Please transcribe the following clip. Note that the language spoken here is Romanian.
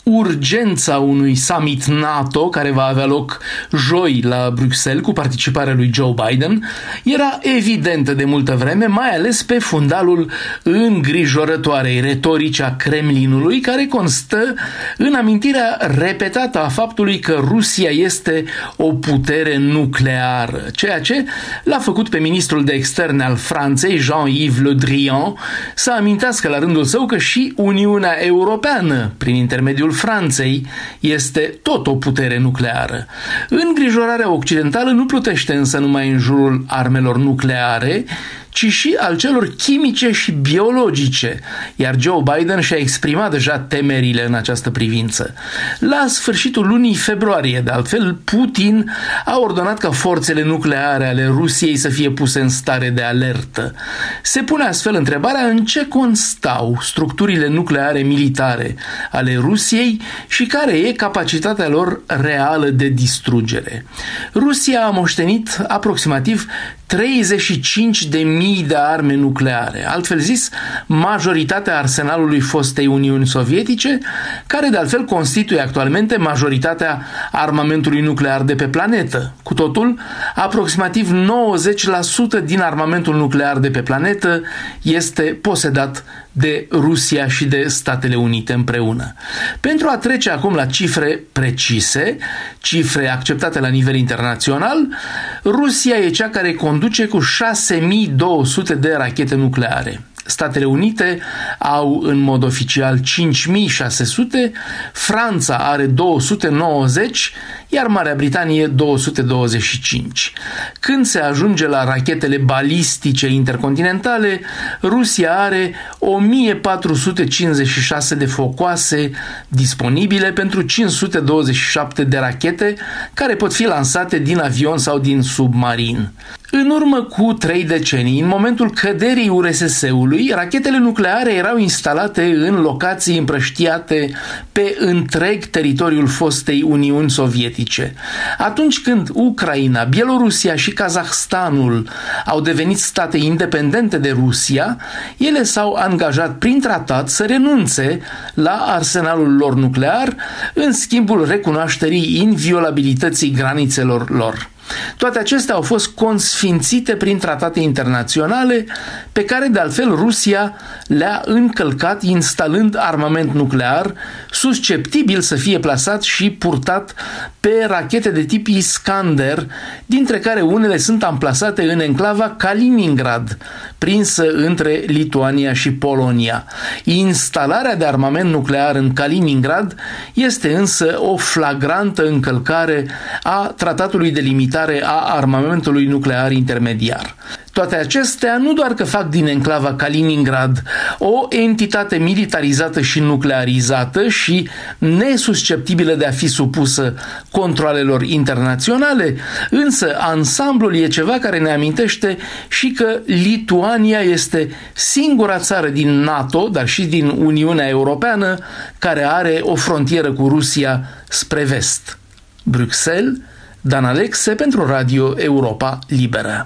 urgența unui summit NATO care va avea loc joi la Bruxelles cu participarea lui Joe Biden era evidentă de multă vreme, mai ales pe fundalul îngrijorătoarei retorici a Kremlinului, care constă în amintirea repetată a faptului că Rusia este o putere nucleară, ceea ce l-a făcut pe ministrul de externe al Franței, Jean-Yves Le Drian, să amintească la rândul său că și Uniunea Europeană, prin intermediul Franței, este tot o putere nucleară. Îngrijorarea occidentală nu plutește însă numai în jurul armelor nucleare, ci și al celor chimice și biologice, iar Joe Biden și-a exprimat deja temerile în această privință. La sfârșitul lunii februarie, de altfel, Putin a ordonat ca forțele nucleare ale Rusiei să fie puse în stare de alertă. Se pune astfel întrebarea în ce constau structurile nucleare militare ale Rusiei și care e capacitatea lor reală de distrugere. Rusia a moștenit aproximativ 35.000 de arme nucleare, altfel zis, majoritatea arsenalului fostei Uniuni Sovietice, care de altfel constituie actualmente majoritatea armamentului nuclear de pe planetă. Cu totul, aproximativ 90% din armamentul nuclear de pe planetă este posedat de Rusia și de Statele Unite împreună. Pentru a trece acum la cifre precise, cifre acceptate la nivel internațional, Rusia e cea care conduce cu 6.200 de rachete nucleare. Statele Unite au în mod oficial 5.600, Franța are 290, iar Marea Britanie 225. Când se ajunge la rachetele balistice intercontinentale, Rusia are 1.456 de focoase disponibile pentru 527 de rachete care pot fi lansate din avion sau din submarin. În urmă cu 3 decenii, în momentul căderii URSS-ului, rachetele nucleare erau instalate în locații împrăștiate pe întreg teritoriul fostei Uniuni Sovietice. Atunci când Ucraina, Bielorusia și Kazahstanul au devenit state independente de Rusia, ele s-au angajat prin tratat să renunțe la arsenalul lor nuclear în schimbul recunoașterii inviolabilității granițelor lor. Toate acestea au fost consfințite prin tratate internaționale pe care, de altfel, Rusia le-a încălcat instalând armament nuclear susceptibil să fie plasat și purtat pe rachete de tip Iskander, dintre care unele sunt amplasate în enclava Kaliningrad, prinsă între Lituania și Polonia. Instalarea de armament nuclear în Kaliningrad este însă o flagrantă încălcare a tratatului de limitare a armamentului nuclear intermediar. Toate acestea nu doar că fac din enclava Kaliningrad o entitate militarizată și nuclearizată și nesusceptibilă de a fi supusă controalelor internaționale, însă ansamblul e ceva care ne amintește și că Lituania este singura țară din NATO, dar și din Uniunea Europeană, care are o frontieră cu Rusia spre vest. Bruxelles, Dan Alexe pentru Radio Europa Liberă.